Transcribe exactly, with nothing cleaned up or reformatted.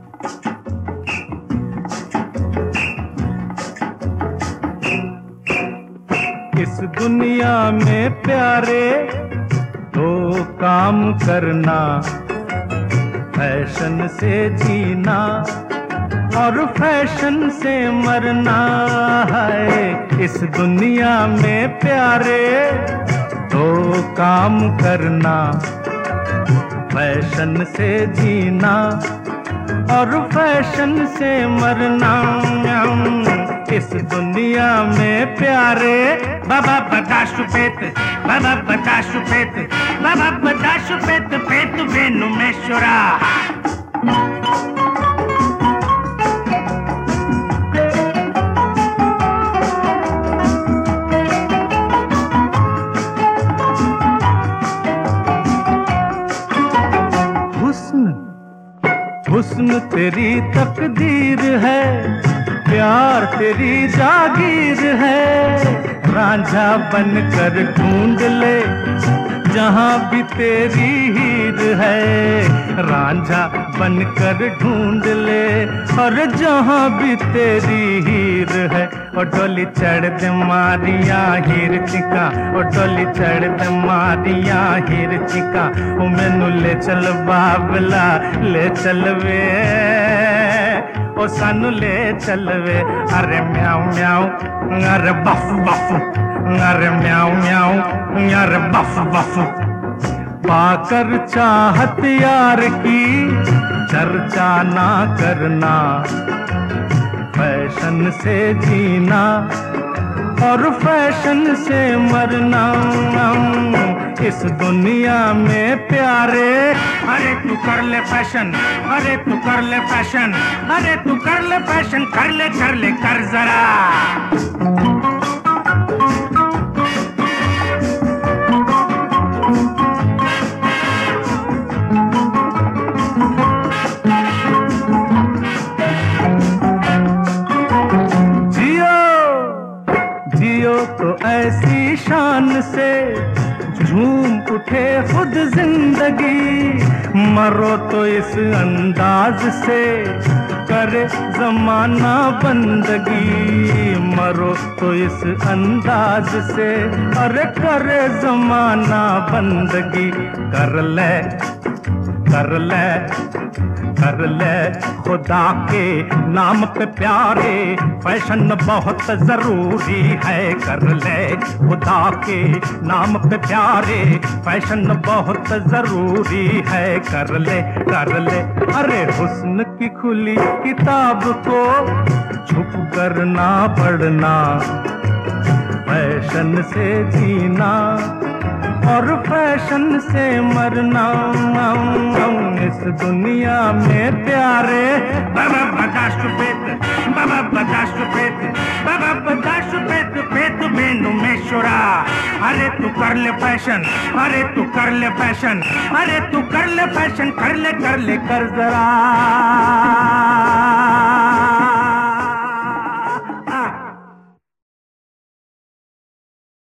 इस दुनिया में प्यारे दो काम करना, फैशन से जीना और फैशन से मरना है। इस दुनिया में प्यारे दो काम करना, फैशन से जीना और फैशन से मरना। इस दुनिया में प्यारे बाबा बदाशु पेत, बाबा बदाशु पेत, बाबा बदाशु पेत, पेत बेनु मेश्वरा। हुस्न हुस्न तेरी तकदीर है, प्यार तेरी जागीर है। रांझा बनकर ढूंढ ले जहां भी तेरी हीर है। रांझा बनकर ढूंढ ले और जहां भी तेरी हीर है। ओ डोली चढ़ दे मारिया हीर चिका, ओ डोली चढ़ दे मारिया हीर चिका। ओ मैनू ले चल बाबला ले चल वे, ओ सानू ले चल वे। अरे म्याऊ म्याऊ, अरे बफ बफ, अरे म्याऊ म्याऊ, अरे बफ बफ। पाकर चाहत यार की चर्चा ना करना, फैशन से जीना और फैशन से मरना। इस दुनिया में प्यारे अरे तू कर ले फैशन, अरे तू कर ले फैशन, अरे तू कर ले फैशन, कर ले कर ले कर जरा। तो ऐसी शान से झूम उठे खुद जिंदगी, मरो तो इस अंदाज से करे जमाना बंदगी। मरो तो इस अंदाज से अरे करे जमाना बंदगी। कर ले कर ले कर ले खुदा के नाम पे प्यारे, फैशन बहुत जरूरी है। कर ले खुदा के नाम पे प्यारे, फैशन बहुत जरूरी है। कर ले कर ले अरे हुस्न की खुली किताब को छुप कर ना पढ़ना, फैशन से जीना और फैशन से मरना। इस दुनिया में प्यारे बाबा बदाशु पेत, बाबा बदाशु पेत, बाबा बदाशु पेत, पेत बेनु मेश्वरा। अरे तू कर ले फैशन, अरे तू कर ले फैशन, अरे तू कर ले फैशन, कर ले कर ले कर जरा।